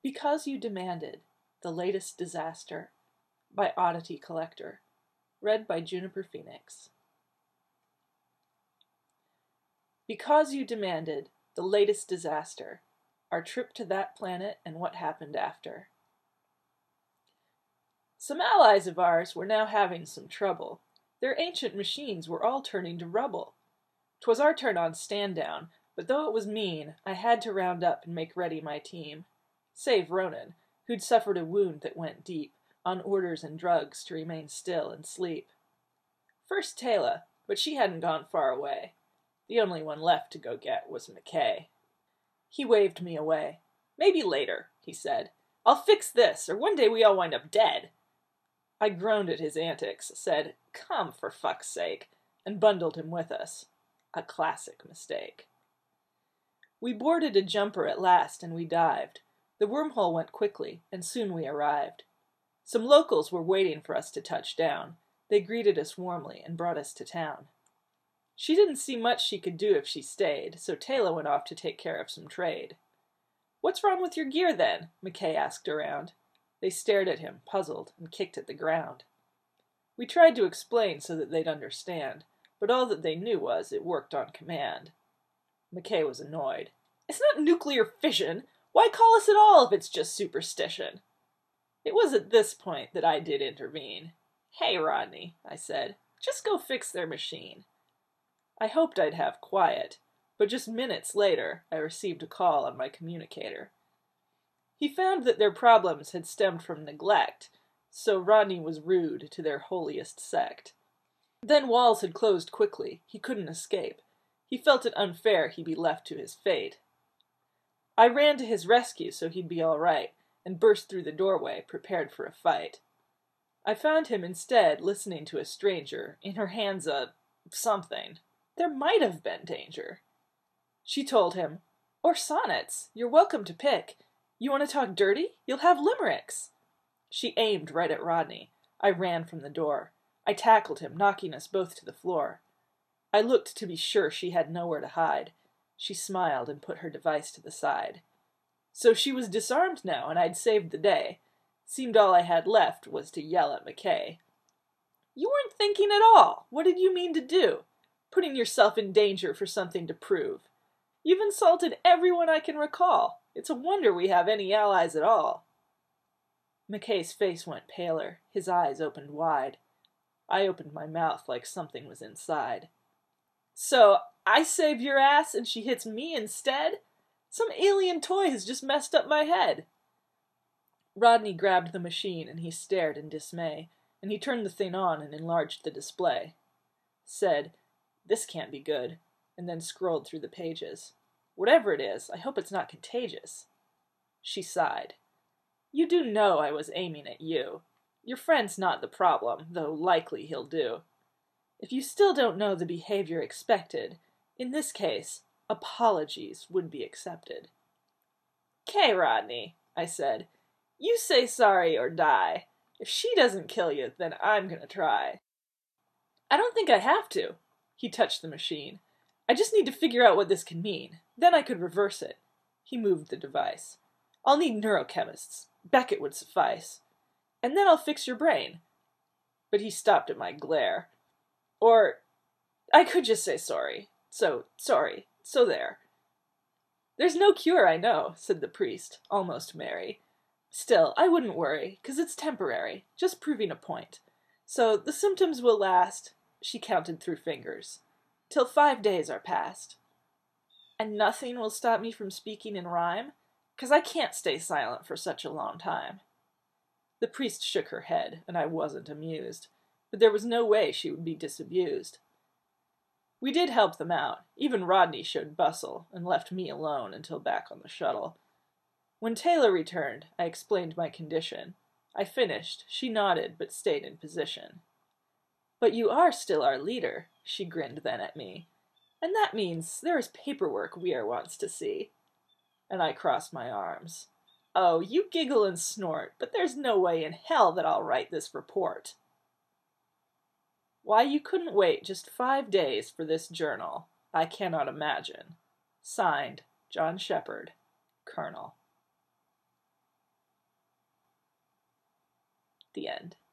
Because You Demanded, The Latest Disaster by Oddity Collector. Read by Juniper Phoenix. Because You Demanded, The Latest Disaster, Our Trip to That Planet and What Happened After. Some allies of ours were now having some trouble. Their ancient machines were all turning to rubble. 'Twas our turn on stand-down, but though it was mean, I had to round up and make ready my team. Save Ronan, who'd suffered a wound that went deep, on orders and drugs to remain still and sleep. First Tayla, but she hadn't gone far away. The only one left to go get was McKay. He waved me away. "Maybe later," he said. "I'll fix this, or one day we all wind up dead." I groaned at his antics, said, "Come, for fuck's sake," and bundled him with us. A classic mistake. We boarded a jumper at last, and we dived. The wormhole went quickly, and soon we arrived. Some locals were waiting for us to touch down. They greeted us warmly and brought us to town. She didn't see much she could do if she stayed, so Tayla went off to take care of some trade. "What's wrong with your gear, then?" McKay asked around. They stared at him, puzzled, and kicked at the ground. We tried to explain so that they'd understand, but all that they knew was it worked on command. McKay was annoyed. "It's not nuclear fission! Why call us at all if it's just superstition?" It was at this point that I did intervene. "Hey, Rodney," I said, "just go fix their machine." I hoped I'd have quiet, but just minutes later I received a call on my communicator. He found that their problems had stemmed from neglect, so Rodney was rude to their holiest sect. Then walls had closed quickly. He couldn't escape. He felt it unfair he be left to his fate. I ran to his rescue so he'd be all right, and burst through the doorway, prepared for a fight. I found him instead listening to a stranger, in her hands something. There might have been danger. She told him, "Or sonnets. You're welcome to pick. You want to talk dirty? You'll have limericks." She aimed right at Rodney. I ran from the door. I tackled him, knocking us both to the floor. I looked to be sure she had nowhere to hide. She smiled and put her device to the side. So she was disarmed now, and I'd saved the day. Seemed all I had left was to yell at McKay. "You weren't thinking at all! What did you mean to do? Putting yourself in danger for something to prove. You've insulted everyone I can recall. It's a wonder we have any allies at all." McKay's face went paler. His eyes opened wide. I opened my mouth like something was inside. "So, I save your ass and she hits me instead? Some alien toy has just messed up my head." Rodney grabbed the machine and he stared in dismay, and he turned the thing on and enlarged the display. Said, "This can't be good," and then scrolled through the pages. "Whatever it is, I hope it's not contagious." She sighed. "You do know I was aiming at you. Your friend's not the problem, though likely he'll do. If you still don't know the behavior expected, in this case, apologies would be accepted." "'Kay, Rodney," I said. "You say sorry or die. If she doesn't kill you, then I'm gonna try." "I don't think I have to." He touched the machine. "I just need to figure out what this can mean. Then I could reverse it." He moved the device. "I'll need neurochemists. Beckett would suffice. And then I'll fix your brain." But he stopped at my glare. "Or I could just say sorry. Sorry. So there." "There's no cure, I know," said the priest, almost merry. "Still, I wouldn't worry, 'cause it's temporary, just proving a point. So the symptoms will last," she counted through fingers, "till 5 days are past." "And nothing will stop me from speaking in rhyme? 'Cause I can't stay silent for such a long time." The priest shook her head, and I wasn't amused, but there was no way she would be disabused. We did help them out. Even Rodney showed bustle, and left me alone until back on the shuttle. When Tayla returned, I explained my condition. I finished. She nodded, but stayed in position. "But you are still our leader," she grinned then at me. "And that means there is paperwork Weir wants to see." And I crossed my arms. "Oh, you giggle and snort, but there's no way in hell that I'll write this report." Why you couldn't wait just 5 days for this journal, I cannot imagine. Signed, John Shepard, Colonel. The end.